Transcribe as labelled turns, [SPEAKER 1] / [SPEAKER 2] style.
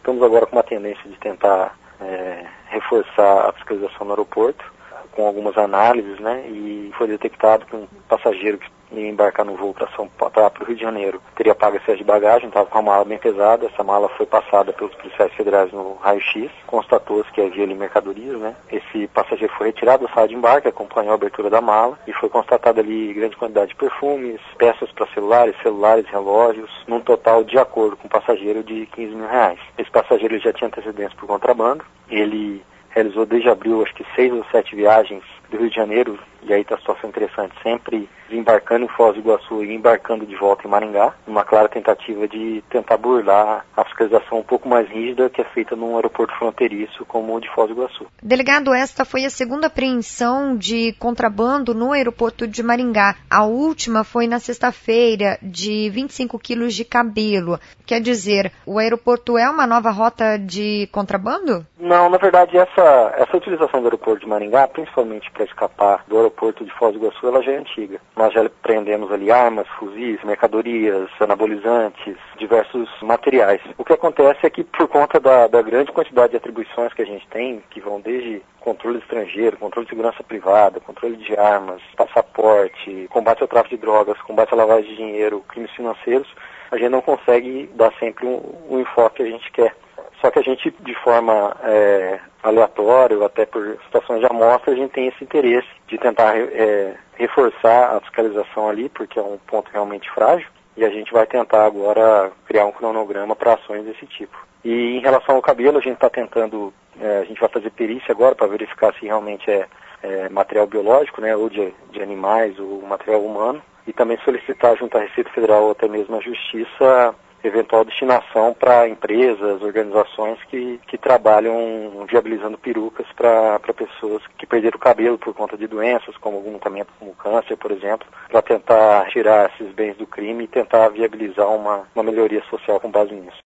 [SPEAKER 1] estamos agora com uma tendência de tentar reforçar a fiscalização no aeroporto, com algumas análises, né, e foi detectado que um passageiro que ia embarcar no voo para o Rio de Janeiro teria pago excesso de bagagem, estava com uma mala bem pesada. Essa mala foi passada pelos policiais federais no raio-x, constatou-se que havia ali mercadorias, né. Esse passageiro foi retirado da sala de embarque, acompanhou a abertura da mala e foi constatada ali grande quantidade de perfumes, peças para celulares, relógios, num total, de acordo com o passageiro, de R$15 mil. Esse passageiro já tinha antecedentes por contrabando, ele realizou desde abril, acho que 6 ou 7 viagens do Rio de Janeiro, e aí está a situação interessante, sempre desembarcando em Foz do Iguaçu e embarcando de volta em Maringá, uma clara tentativa de tentar burlar a fiscalização um pouco mais rígida que é feita num aeroporto fronteiriço como o de Foz do Iguaçu.
[SPEAKER 2] Delegado, esta foi a segunda apreensão de contrabando no aeroporto de Maringá. A última foi na sexta-feira, de 25 quilos de cabelo. Quer dizer, o aeroporto é uma nova rota de contrabando?
[SPEAKER 1] Não, na verdade, essa utilização do aeroporto de Maringá, principalmente para escapar do aeroporto de Foz do Iguaçu, ela já é antiga. Nós já prendemos ali armas, fuzis, mercadorias, anabolizantes, diversos materiais. O que acontece é que, por conta da grande quantidade de atribuições que a gente tem, que vão desde controle estrangeiro, controle de segurança privada, controle de armas, passaporte, combate ao tráfico de drogas, combate à lavagem de dinheiro, crimes financeiros, a gente não consegue dar sempre o enfoque que a gente quer. Só que a gente, de forma aleatória, ou até por situações de amostra, a gente tem esse interesse de tentar reforçar a fiscalização ali, porque é um ponto realmente frágil, e a gente vai tentar agora criar um cronograma para ações desse tipo. E em relação ao cabelo, a gente está tentando, a gente vai fazer perícia agora para verificar se realmente é material biológico, né, ou de animais, ou material humano, e também solicitar junto à Receita Federal ou até mesmo à Justiça eventual destinação para empresas, organizações que trabalham viabilizando perucas para pessoas que perderam o cabelo por conta de doenças, como algum também como câncer, por exemplo, para tentar tirar esses bens do crime e tentar viabilizar uma melhoria social com base nisso.